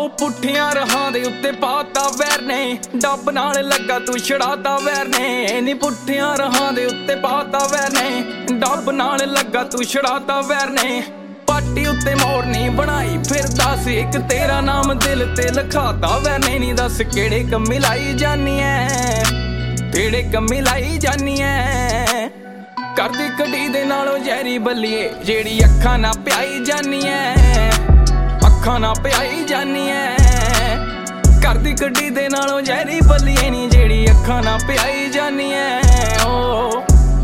How ਪੁੱਠਿਆਂ ਰਾਹਾਂ ਦੇ ਉੱਤੇ ਪਾਤਾ ਵੈਰ ਨੇ, ਡੱਬ ਨਾਲ ਲੱਗਾ ਤੂੰ ਛੜਾਤਾ ਵੈਰ ਨੇ। ਨੀ ਪੁੱਠਿਆਂ ਰਾਹਾਂ ਦੇ ਉੱਤੇ ਪਾਤਾ ਵੈਰ ਨੇ, ਡੱਬ ਨਾਲ ਲੱਗਾ ਤੂੰ ਛੜਾਤਾ ਵੈਰ ਨੇ। ਪਾਟੀ ਉੱਤੇ ਮੋੜਨੀ ਬਣਾਈ ਫਿਰਦਾ ਸੀ ਇੱਕ, ਤੇਰਾ ਨਾਮ ਦਿਲ ਤੇ ਲਿਖਾਤਾ ਵੈਰ ਨੇ। ਨੀ ਦੱਸ ਕਿਹੜੇ ਕੰਮੀ ਲਾਈ ਜਾਨੀ ਐ, ਕਿਹੜੇ ਕੰਮੀ ਲਾਈ ਜਾਨੀ ਐ। ਕਰਦੀ ਕਢੀ ਦੇ ਨਾਲੋਂ ਜ਼ਹਿਰੀ ਬੱਲੀਏ, ਜਿਹੜੀ ਅੱਖਾਂ ਨਾ ਪਿਆਈ ਜਾਨੀ ਐ, ਅੱਖਾਂ ਨਾ ਪਿਆਈ ਜਾਨੀ ਐ। ਕਰਦੀ ਕਢੀ ਦੇ ਨਾਲੋਂ ਜ਼ਹਿਰੀ ਬੱਲੀਏ ਨੀ, ਜਿਹੜੀ ਅੱਖਾਂ ਨਾ ਪਿਆਈ ਜਾਨੀ ਐ। ਓ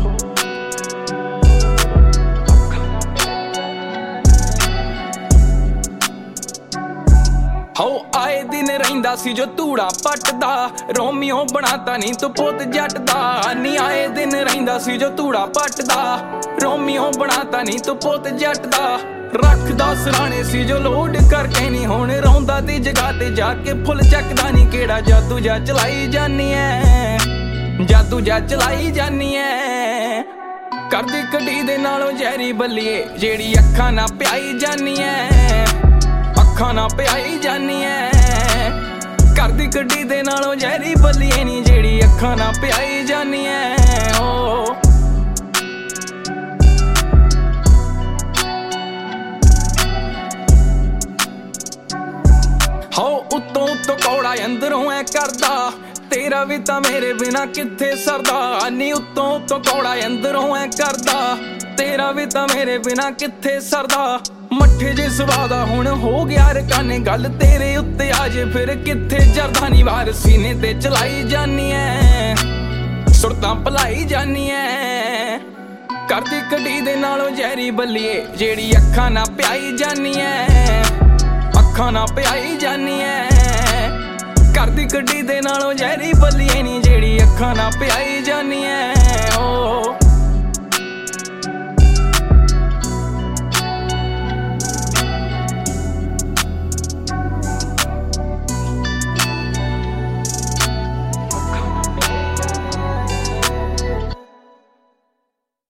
ਹਾਉ ਆਏ ਦਿਨ ਰਹਿੰਦਾ ਸੀ ਜੋ ਧੂੜਾ ਪੱਟਦਾ, ਰੋਮੀਓ ਬਣਾਤਾ ਨੀ ਤੂੰ ਪੁੱਤ ਜੱਟ ਦਾ। ਨੀ ਆਏ ਦਿਨ ਰਹਿੰਦਾ ਸੀ ਜੋ ਧੂੜਾ ਪੱਟਦਾ, ਰੋਮੀਓ ਬਣਾਤਾ ਨੀ ਤੂੰ ਪੁੱਤ ਜੱਟ ਦਾ। ਰੱਖਦਾ ਸਰਾਣੇ ਸੀ ਜੋ ਲੋਡ ਕਰਕੇ ਨੀ, ਹੁਣ ਰੋਂਦਾ ਦੀ ਜਗ੍ਹਾ ਤੇ ਜਾ ਕੇ ਫੁੱਲ ਚੱਕਦਾ ਨੀ। ਕਿਹੜਾ ਜਾਦੂ ਜਾ ਚਲਾਈ ਜਾਨੀ ਐ, ਜਾਦੂ ਜਾ ਚਲਾਈ ਜਾਨੀ ਐ। ਕਰਦੀ ਕਢੀ ਦੇ ਨਾਲੋਂ ਜ਼ਹਿਰੀ ਬੱਲੀਏ, ਜਿਹੜੀ ਅੱਖਾਂ ਨਾ ਪਿਆਈ ਜਾਨੀ ਐ, ਅੱਖਾਂ ਨਾ ਪਿਆਈ ਜਾਨੀ ਐ। ਕਰਦੀ ਕਢੀ ਦੇ ਨਾਲੋਂ ਜ਼ਹਿਰੀ ਬੱਲੀਏ ਨੀ, ਜਿਹੜੀ ਅੱਖਾਂ ਨਾ ਪਿਆਈ ਜਾਨੀ ਐ। ਓ ਹਾਉ ਉੱਤੋਂ ਉੱਤੋਂ ਕੌੜਾ ਅੰਦਰੋਂ ਐ ਕਰਦਾ, ਤੇਰਾ ਵੀ ਤਾਂ ਮੇਰੇ ਬਿਨਾ ਕਿੱਥੇ ਸਰਦਾ। ਨੀ ਉੱਤੋਂ ਉੱਤੋਂ ਕੌੜਾ ਅੰਦਰੋਂ ਐ ਕਰਦਾ, ਤੇਰਾ ਵੀ ਤਾਂ ਮੇਰੇ ਬਿਨਾ ਕਿੱਥੇ ਸਰਦਾ। ਮੱਠੇ ਜੇ ਸਵਾਦਾ ਹੁਣ ਹੋ ਗਿਆ ਰਕਾਨੇ, ਗੱਲ ਤੇਰੇ ਉੱਤੇ ਆ ਜੇ ਫਿਰ ਕਿੱਥੇ ਜਰਦਾ ਨੀ। ਵਾਰ ਸੀਨੇ ਤੇ ਚਲਾਈ ਜਾਨੀ ਐ, ਸੁਰਤਾਂ ਭਲਾਈ ਜਾਨੀ ਐ। ਕਰਦੀ ਕਢੀ ਦੇ ਨਾਲੋਂ ਜ਼ਹਿਰੀ ਬੱਲੀਏ, ਜਿਹੜੀ ਅੱਖਾਂ ਨਾ ਪਿਆਈ ਜਾਨੀ ਐ, ਅੱਖਾਂ ਨਾ ਪਿਆਈ ਜਾਨੀ ਐ। ਕਰਦੀ ਕਢੀ ਦੇ ਨਾਲੋਂ ਜ਼ਹਿਰੀ ਬੱਲੀਏ ਨੀ, ਜਿਹੜੀ ਅੱਖਾਂ ਨਾ ਪਿਆਈ ਜਾਨੀ ਐ। ਓ